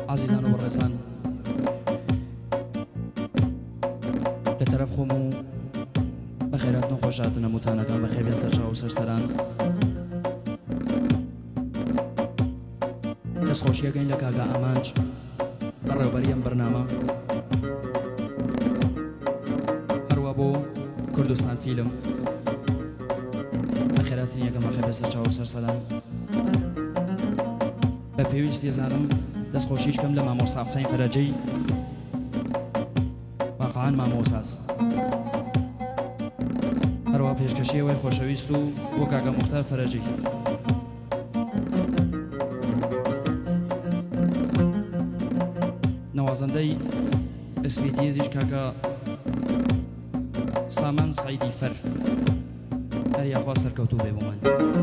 عزیزان و بەڕێزان لە تەرەف خۆم و بەخێرات نەخۆشاتن هەمووتانەکان بەخێر بێن سەرچاو و سەرسەران دەستخۆشیەکەین لە کاگا ئامانج بەڕێوەبەری ئەم بەرنامە هەروە بۆ کوردستان فیلم بەخێراتین یەکەم بەخێر بێن سەرچاو و سەرسەران بە پێویستی زانم دەستخۆشیش کەم لە مامۆستا حوسێن فەرەجەی واقعان مامۆساس هەروە پێشکەشی وەی خۆشەویست و بۆ کاکە موختار فەرەجی نەوازەندەی ئسپیدیزیش کاکە سامان سعیدی فەر هەر یاخوا سەرکەوتوو بێ بۆمان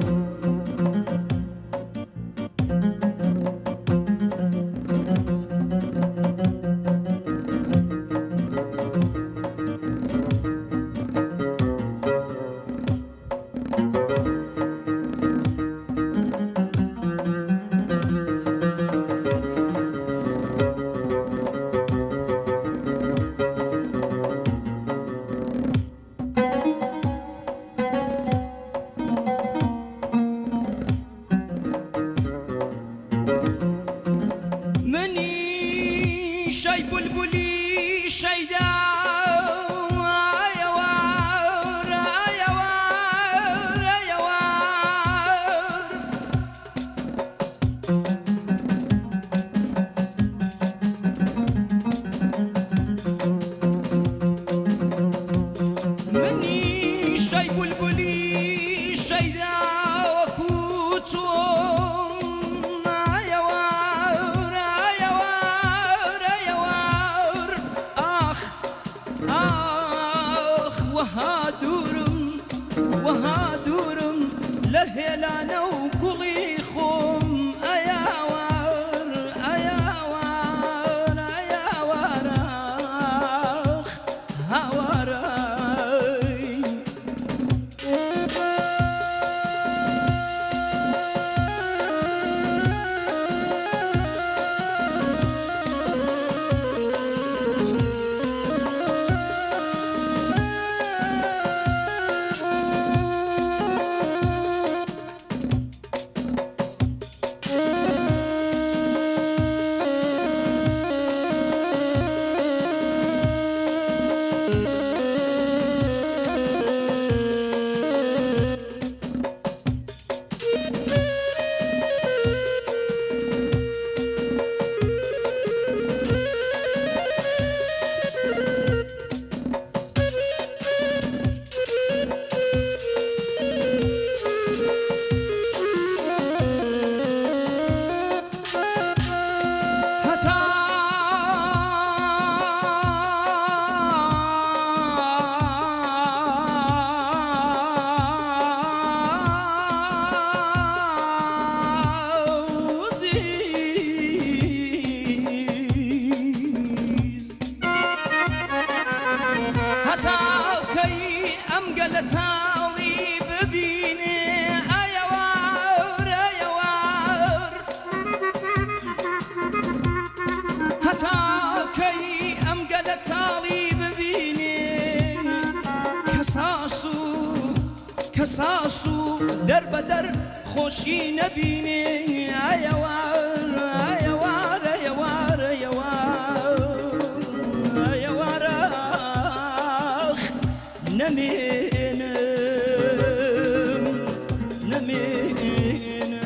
شي بلبلي شيدا مني شي بلبلي شيدا وهادورم لهلانا وكلي خوم اياوار اياوار اياوار اخ هاواري كساسو در بدر خوشي نبيني ايوار ايوار ايوار ايوار ايوار اخ نمين نمين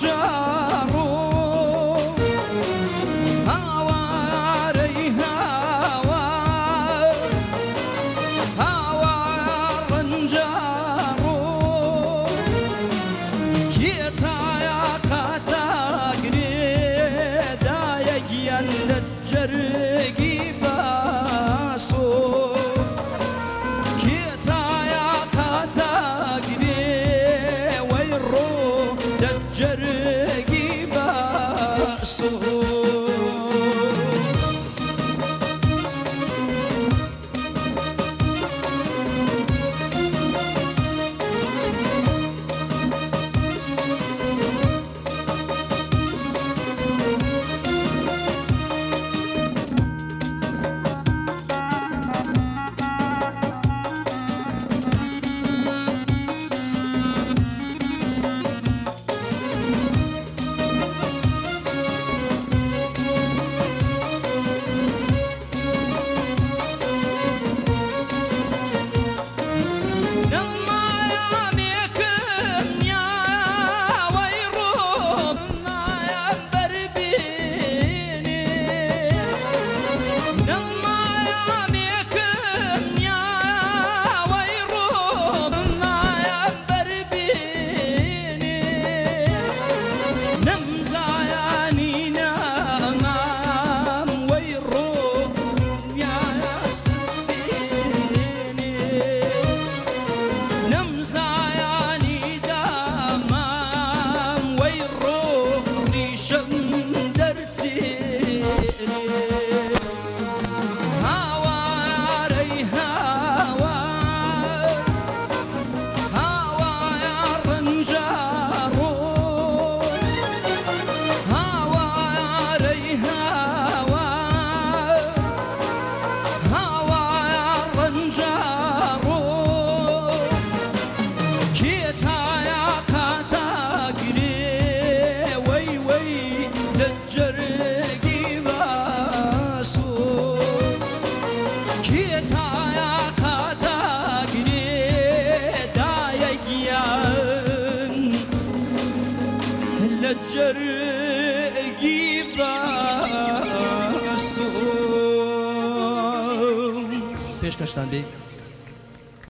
ڕەنجاڕۆ هاوارەی هاوا هاوا ڕەنجاڕۆ کێتایە قاتاگرێدایەگیان لە جەرگی باسۆ کێتایە قاتاگرێ وەی ڕۆ لە جەرگی باسۆ جەرگی باسۆ پێشکەشتان بێ